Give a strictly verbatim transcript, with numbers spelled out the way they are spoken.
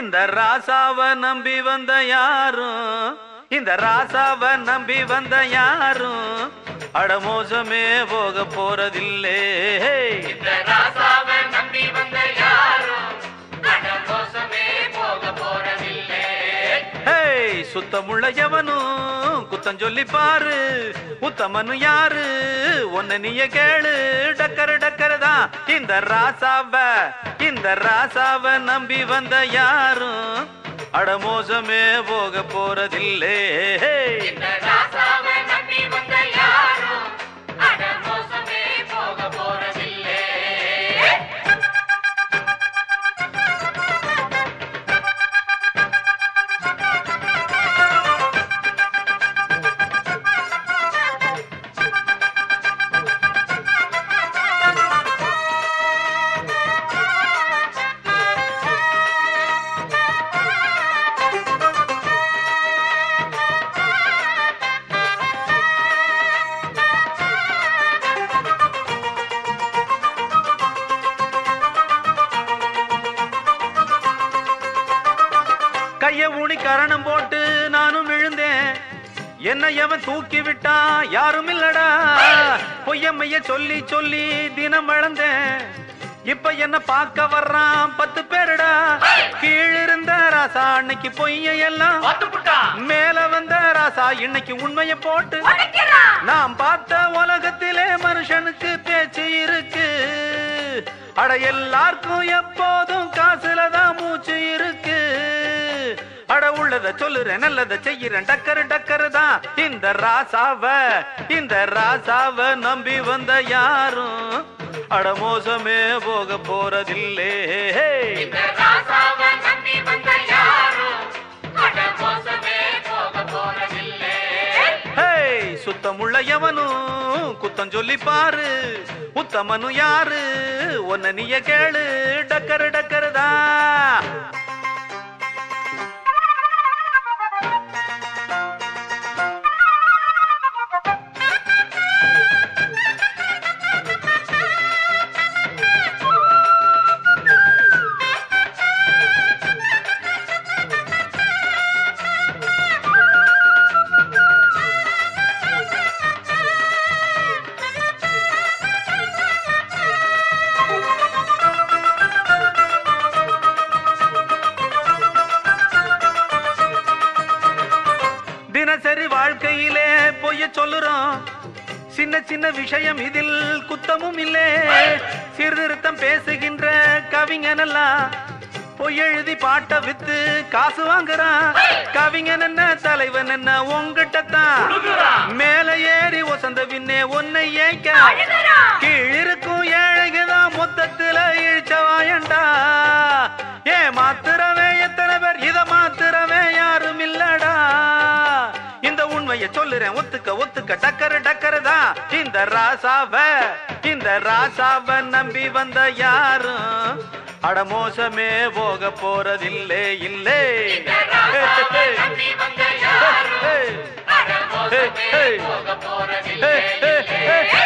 இந்த ராசாவ நம்பி வந்த யாரும் இந்த ராசாவ நம்பி வந்த யாரும் அடமோசமே போக போறதில்லை. இந்த ராசாவ நம்பி வந்த யாரும் அடமோசமே போக போறதில்லை. சுத்தமுள்ள எவனும் குத்தம் சொல்லி பாரு, உத்தமனு யாரு ஒன்ன நீய கேளு. டக்கரு டக்கரு தான் இந்த ராசாவ இந்த ராசாவ நம்பி வந்த யாரும் அடமோசமே போக போறதில்லை. இந்த ராசாவ நம்பி வந்த யாரும் அடமோசமே போக போறதில்லை. கைய ஊனி கரணம் போட்டு நானும் விழுந்தேன், என்ன எவன் தூக்கி விட்டா யாரும் இல்லடா. பொய்யம்மைய சொல்லி சொல்லி தினம் வளர்ந்தேன், இப்ப என்ன பார்க்க வர்றான் பத்து பேருடா. கீழிருந்த ராசா அன்னைக்கு பொய்ய எல்லாம் மேல வந்த ராசா இன்னைக்கு உண்மைய போட்டு நாம் பார்த்த உலகத்திலே மனுஷனுக்கு பேச்சு இருக்கு. அட எல்லாருக்கும் எப்போதும் காசுலதான் மூச்சு இருக்கு. அட உள்ளத சொல்லுறேன் நல்லத செய்யறேன் டக்கரு டக்கரு தான் இந்த ராசாவ இந்த ராசாவ நம்பி வந்த யாரும் அடமோசமே போக போறதில்லை. இந்த ராசாவ நம்பி வந்த யாரும் அடமோசமே போக போறதில்லை. சுத்தமுள்ள எவனும் குத்தம் சொல்லி பாரு, உத்தமனு யாரு ஒன்ன நீய கேளு. டக்கரு டக்கரு தான். தினசரி வாழ்க்கையிலே பொய்ய சொல்லுறோம், சின்ன சின்ன விஷயம் இதில் குத்தமும் இல்லை. சீர்திருத்தம் பேசுகின்ற கவிஞனெல்லாம் பொய்யெழுதி பாட்ட வித்து காசு வாங்குறான். கவிஞன் என்ன தலைவன் என்ன உங்கிட்டத்தான் மேல ஏறி ஒசந்த பின்னே ஒன்னை ஏய்க்க கீழிருக்கும் ஏழைக்குதான் மொத்தத்துல இழிச்ச வாயண்டா. ஏ மாத்திரவே எத்தனை பேர் இத மாத்திரவே யாரும் இல்லடா. இந்த உண்மைய சொல்லுறேன் ஒத்துக்க ஒத்துக்க டக்கரு டக்கரு தான் இந்த ராசாவ இந்த ராசாவ நம்பி வந்த யாரும் அடமோசமே போக போறதில்லை இல்லை. இந்த ராசாவ நம்பி வந்த யாரும் அடமோசமே போக போறதில்லை.